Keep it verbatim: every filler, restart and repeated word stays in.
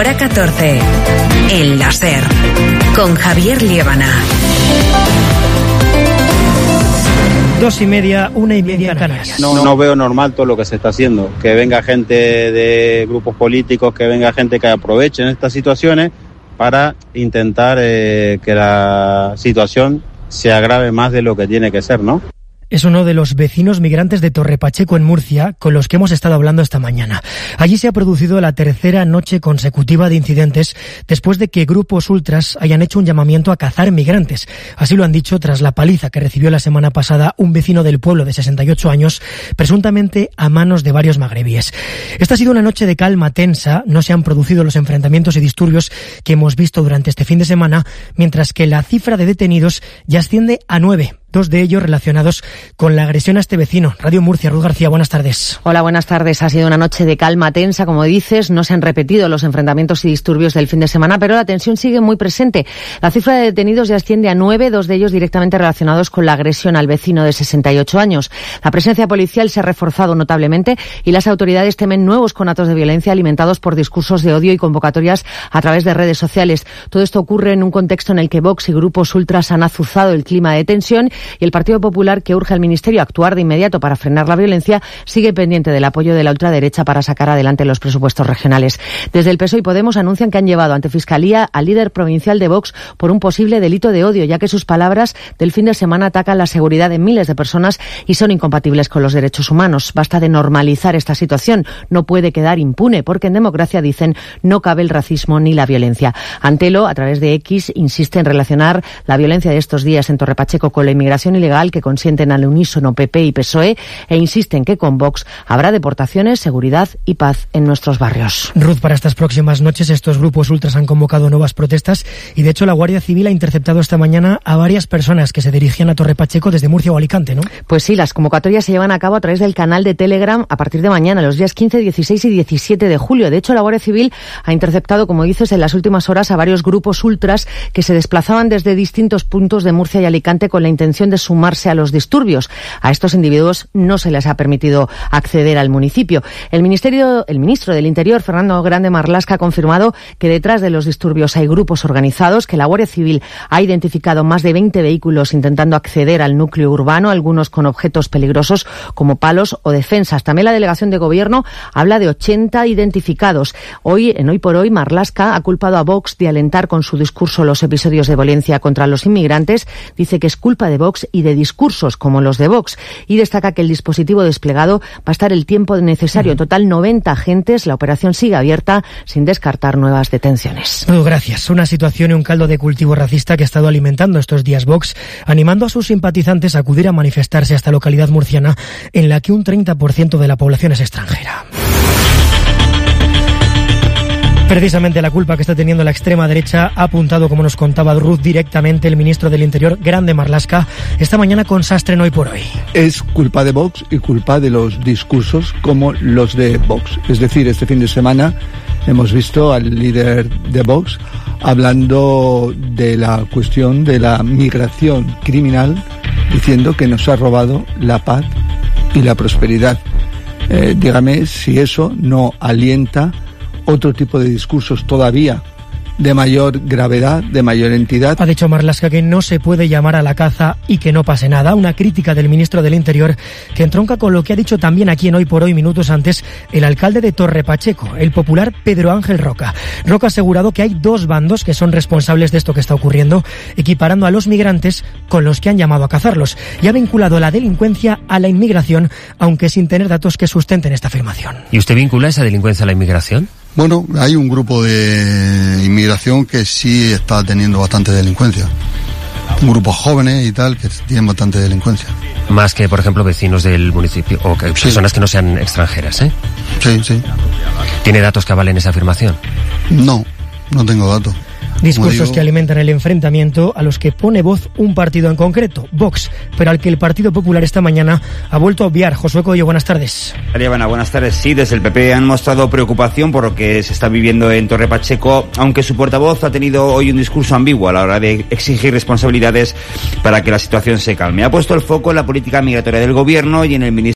Hora catorce. El láser. Con Javier Liébana. Dos y media, una y media en Canarias. No, no veo normal todo lo que se está haciendo. Que venga gente de grupos políticos, que venga gente que aprovechen estas situaciones para intentar eh, que la situación se agrave más de lo que tiene que ser, ¿no? Es uno de los vecinos migrantes de Torrepacheco, en Murcia, con los que hemos estado hablando esta mañana. Allí se ha producido la tercera noche consecutiva de incidentes después de que grupos ultras hayan hecho un llamamiento a cazar migrantes. Así lo han dicho tras la paliza que recibió la semana pasada un vecino del pueblo de sesenta y ocho años, presuntamente a manos de varios magrebíes. Esta ha sido una noche de calma tensa, no se han producido los enfrentamientos y disturbios que hemos visto durante este fin de semana, mientras que la cifra de detenidos ya asciende a nueve. Dos de ellos relacionados con la agresión a este vecino. Radio Murcia, Ruth García, buenas tardes. Hola, buenas tardes. Ha sido una noche de calma tensa, como dices. No se han repetido los enfrentamientos y disturbios del fin de semana, pero la tensión sigue muy presente. La cifra de detenidos ya asciende a nueve, dos de ellos directamente relacionados con la agresión al vecino de sesenta y ocho años. La presencia policial se ha reforzado notablemente y las autoridades temen nuevos conatos de violencia alimentados por discursos de odio y convocatorias a través de redes sociales. Todo esto ocurre en un contexto en el que Vox y grupos ultras han azuzado el clima de tensión y el Partido Popular, que urge al Ministerio a actuar de inmediato para frenar la violencia, sigue pendiente del apoyo de la ultraderecha para sacar adelante los presupuestos regionales. Desde el P S O E y Podemos anuncian que han llevado ante Fiscalía al líder provincial de Vox por un posible delito de odio, ya que sus palabras del fin de semana atacan la seguridad de miles de personas y son incompatibles con los derechos humanos. Basta de normalizar esta situación. No puede quedar impune, porque en democracia, dicen, no cabe el racismo ni la violencia. Antelo, a través de X, insiste en relacionar la violencia de estos días en Torrepacheco con la inmigración ilegal que consienten al unísono P P y P S O E e insisten que con Vox habrá deportaciones, seguridad y paz en nuestros barrios. Ruth, para estas próximas noches estos grupos ultras han convocado nuevas protestas y de hecho la Guardia Civil ha interceptado esta mañana a varias personas que se dirigían a Torrepacheco desde Murcia o Alicante, ¿no? Pues sí, las convocatorias se llevan a cabo a través del canal de Telegram a partir de mañana, los días quince, dieciséis y diecisiete de julio. De hecho, la Guardia Civil ha interceptado, como dices, en las últimas horas a varios grupos ultras que se desplazaban desde distintos puntos de Murcia y Alicante con la intención de sumarse a los disturbios. A estos individuos no se les ha permitido acceder al municipio. El Ministerio, el ministro del Interior, Fernando Grande Marlaska, ha confirmado que detrás de los disturbios hay grupos organizados, que la Guardia Civil ha identificado más de veinte vehículos intentando acceder al núcleo urbano, algunos con objetos peligrosos como palos o defensas. También la delegación de gobierno habla de ochenta identificados. Hoy, en Hoy por Hoy, Marlaska ha culpado a Vox de alentar con su discurso los episodios de violencia contra los inmigrantes. Dice que es culpa de Vox y de discursos como los de Vox, y destaca que el dispositivo desplegado va a estar el tiempo necesario. En total, noventa agentes. La operación sigue abierta sin descartar nuevas detenciones. Oh, gracias. Una situación y un caldo de cultivo racista que ha estado alimentando estos días Vox, animando a sus simpatizantes a acudir a manifestarse a esta localidad murciana en la que un treinta por ciento de la población es extranjera. Precisamente la culpa que está teniendo la extrema derecha ha apuntado, como nos contaba Ruth, directamente el ministro del Interior, Grande Marlaska, esta mañana con Sastre en Hoy por Hoy. Es culpa de Vox y culpa de los discursos como los de Vox. Es decir, este fin de semana hemos visto al líder de Vox hablando de la cuestión de la migración criminal, diciendo que nos ha robado la paz y la prosperidad. Eh, dígame si eso no alienta otro tipo de discursos todavía de mayor gravedad, de mayor entidad. Ha dicho Marlaska que no se puede llamar a la caza y que no pase nada. Una crítica del ministro del Interior que entronca con lo que ha dicho también aquí en Hoy por Hoy, minutos antes, el alcalde de Torrepacheco, el popular Pedro Ángel Roca. Roca ha asegurado que hay dos bandos que son responsables de esto que está ocurriendo, equiparando a los migrantes con los que han llamado a cazarlos, y ha vinculado la delincuencia a la inmigración, aunque sin tener datos que sustenten esta afirmación. ¿Y usted vincula esa delincuencia a la inmigración? Bueno, hay un grupo de inmigración que sí está teniendo bastante delincuencia. Un grupo jóvenes y tal que tienen bastante delincuencia. Más que, por ejemplo, vecinos del municipio o que sí. Personas que no sean extranjeras, ¿eh? Sí, sí. ¿Tiene datos que avalen esa afirmación? No, no tengo datos. Discursos que alimentan el enfrentamiento a los que pone voz un partido en concreto, Vox, pero al que el Partido Popular esta mañana ha vuelto a obviar. Josué Coello, buenas tardes. Mariana, buenas tardes. Sí, desde el P P han mostrado preocupación por lo que se está viviendo en Torrepacheco, aunque su portavoz ha tenido hoy un discurso ambiguo a la hora de exigir responsabilidades para que la situación se calme. Ha puesto el foco en la política migratoria del gobierno y en el Ministerio